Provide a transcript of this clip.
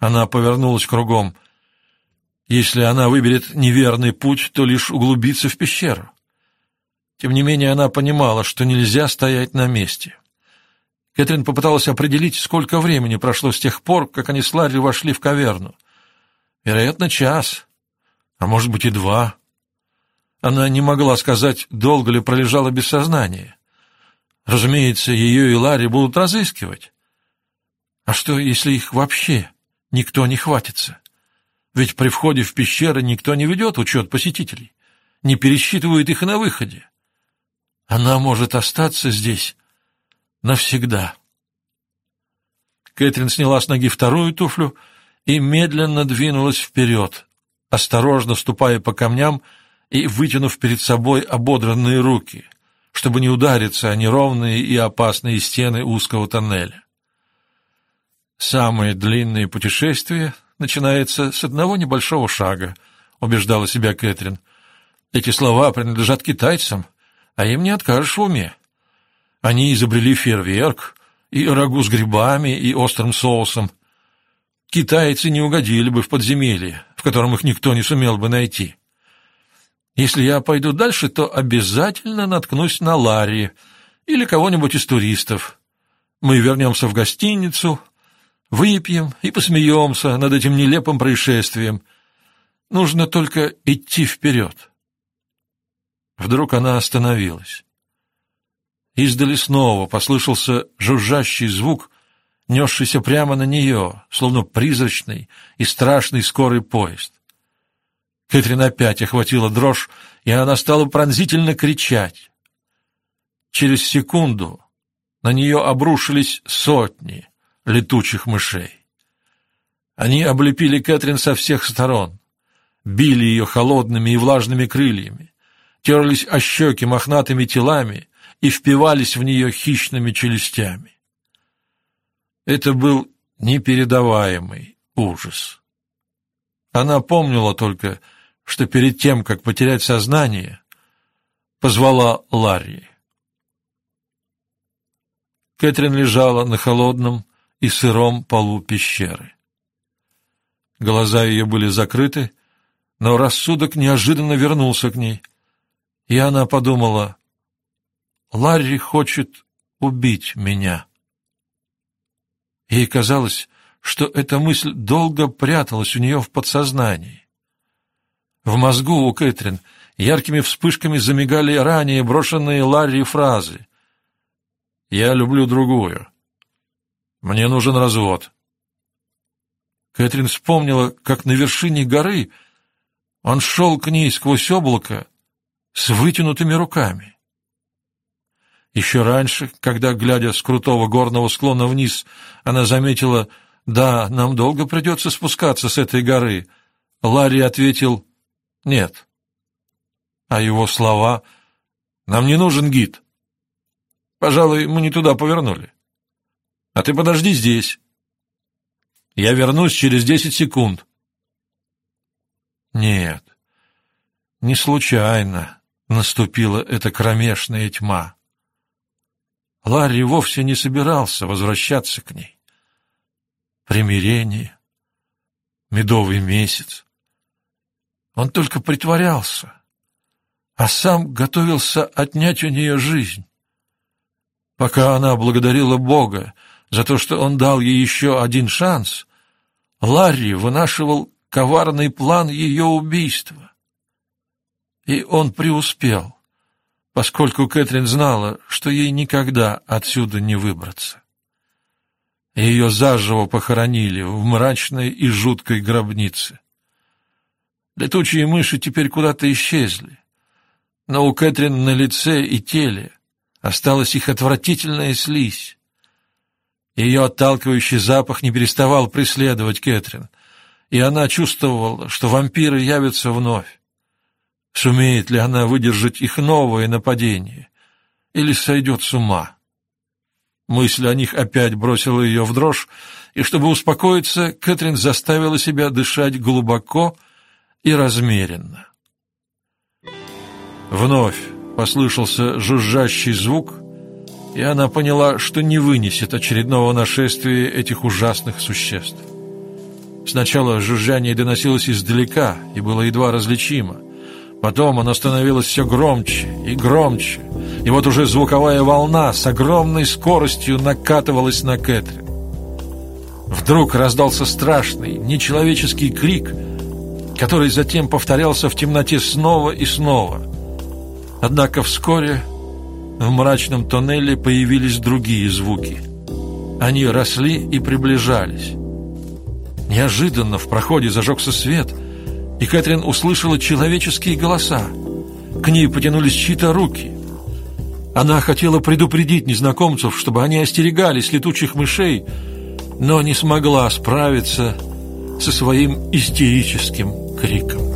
Она повернулась кругом. Если она выберет неверный путь, то лишь углубится в пещеру. Тем не менее, она понимала, что нельзя стоять на месте. Кэтрин попыталась определить, сколько времени прошло с тех пор, как они с Ларри вошли в каверну. Вероятно, час, а может быть и 2. Она не могла сказать, долго ли пролежала без сознания. Разумеется, ее и Ларри будут разыскивать. А что, если их вообще никто не хватится? Ведь при входе в пещеры никто не ведет учет посетителей, не пересчитывает их и на выходе. Она может остаться здесь навсегда. Кэтрин сняла с ноги вторую туфлю и медленно двинулась вперед, осторожно ступая по камням и вытянув перед собой ободранные руки, чтобы не удариться о неровные и опасные стены узкого тоннеля. «Самое длинное путешествие начинается с одного небольшого шага», — убеждала себя Кэтрин. «Эти слова принадлежат китайцам, а им не откажешь в уме. Они изобрели фейерверк, и рагу с грибами, и острым соусом. Китайцы не угодили бы в подземелье, в котором их никто не сумел бы найти. Если я пойду дальше, то обязательно наткнусь на Ларри или кого-нибудь из туристов. Мы вернемся в гостиницу, выпьем и посмеемся над этим нелепым происшествием. Нужно только идти вперед». Вдруг она остановилась. Издали снова послышался жужжащий звук, несшийся прямо на нее, словно призрачный и страшный скорый поезд. Кэтрин опять охватила дрожь, и она стала пронзительно кричать. Через секунду на нее обрушились сотни летучих мышей. Они облепили Кэтрин со всех сторон, били ее холодными и влажными крыльями, терлись о щеки мохнатыми телами и впивались в нее хищными челюстями. Это был непередаваемый ужас. Она помнила только, что перед тем, как потерять сознание, позвала Ларри. Кэтрин лежала на холодном и сыром полу пещеры. Глаза ее были закрыты, но рассудок неожиданно вернулся к ней, и она подумала: «Ларри хочет убить меня». Ей казалось, что эта мысль долго пряталась у нее в подсознании. В мозгу у Кэтрин яркими вспышками замигали ранее брошенные Ларри фразы: «Я люблю другую», «Мне нужен развод». Кэтрин вспомнила, как на вершине горы он шел к ней сквозь облако с вытянутыми руками. Еще раньше, когда, глядя с крутого горного склона вниз, она заметила: «Да, нам долго придется спускаться с этой горы», Ларри ответил: «Нет». А его слова: «Нам не нужен гид. Пожалуй, мы не туда повернули. А ты подожди здесь. Я вернусь через 10 секунд». Нет, не случайно наступила эта кромешная тьма. Ларри вовсе не собирался возвращаться к ней. Примирение, медовый месяц. Он только притворялся, а сам готовился отнять у нее жизнь. Пока она благодарила Бога за то, что он дал ей еще один шанс, Ларри вынашивал коварный план ее убийства. И он преуспел, поскольку Кэтрин знала, что ей никогда отсюда не выбраться. Ее заживо похоронили в мрачной и жуткой гробнице. Летучие мыши теперь куда-то исчезли, но у Кэтрин на лице и теле осталась их отвратительная слизь. Ее отталкивающий запах не переставал преследовать Кэтрин, и она чувствовала, что вампиры явятся вновь. Сумеет ли она выдержать их новое нападение, или сойдет с ума? Мысль о них опять бросила ее в дрожь, и чтобы успокоиться, Кэтрин заставила себя дышать глубоко и размеренно. Вновь послышался жужжащий звук, и она поняла, что не вынесет очередного нашествия этих ужасных существ. Сначала жужжание доносилось издалека и было едва различимо. Потом оно становилось все громче и громче, и вот уже звуковая волна с огромной скоростью накатывалась на Кэтрин. Вдруг раздался страшный, нечеловеческий крик, который затем повторялся в темноте снова и снова. Однако вскоре в мрачном тоннеле появились другие звуки. Они росли и приближались. Неожиданно в проходе зажегся свет, и Кэтрин услышала человеческие голоса. К ней потянулись чьи-то руки. Она хотела предупредить незнакомцев, чтобы они остерегались летучих мышей, но не смогла справиться со своим истерическим криком.